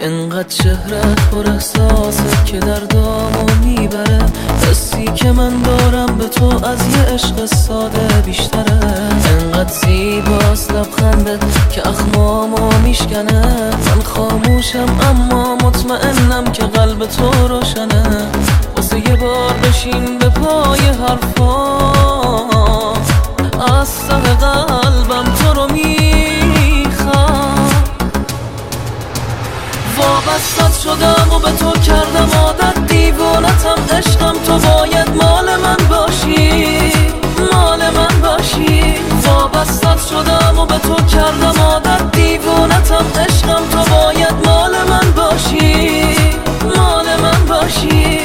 انقدر چهرت پر احساسه که دردامو میبره. حسی که من دارم به تو از یه عشق ساده بیشتره. انقدر زیباست لبخندت که اخمامو میشکنه. من خاموشم اما مطمئنم که قلب تو روشنه. واسه یه بار بشین به پای حرفام، از ته قلبم تو رو میخوام. وابستت شدم و به تو کردم عادت، دیوانتم عشقم، تو باید مال من باشی، مال من باشی. وابستت شدم و به تو کردم عادت، دیوانتم عشقم، تو باید مال من باشی، مال من باشی.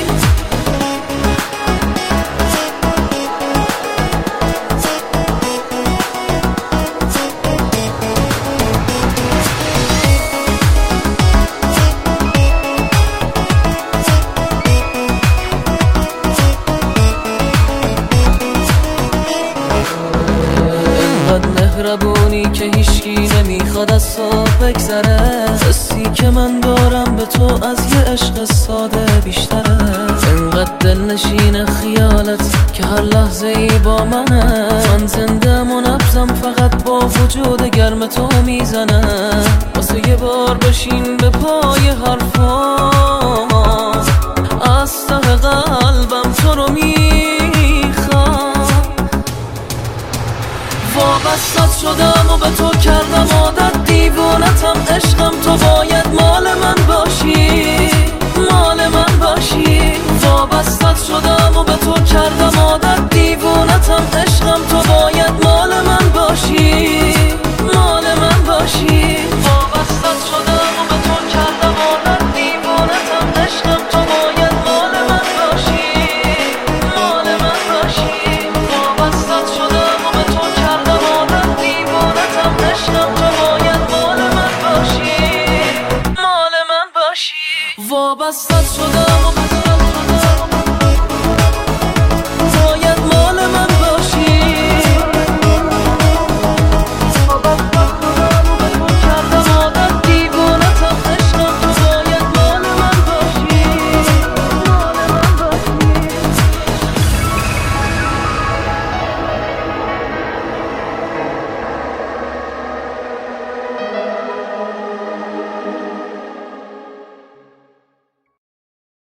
مهربونی که هیچکی نمیخواد از تو بگذره. حسی که من دارم به تو از یه عشق ساده بیشتره. انقدر دلنشین خیالت که هر لحظه ای با منه. من زنده و نبضم فقط با وجود گرم تو میزنه. واسه یه بار بشین به پای حرفام، از ته قلبم تو رو میخوام. وابستت شدم و به تو کردم عادت، دیوانتم عشقم، تو باید مال من باشی، مال من باشی. وابستت شدم